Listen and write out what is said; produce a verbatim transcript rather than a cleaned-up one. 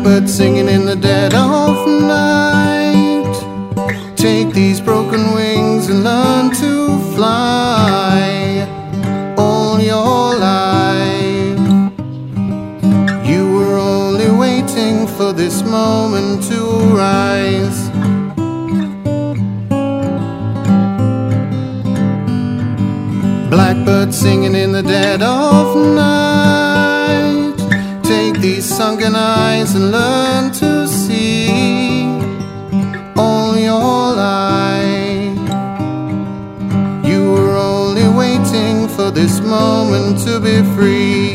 Blackbird singing in the dead of night. Take these broken wings and learn to fly. All your life you were only waiting for this moment to rise. Blackbird singing in the dead of night. Take these sunken eyes and learn to see. All your life you were only waiting for this moment to be free.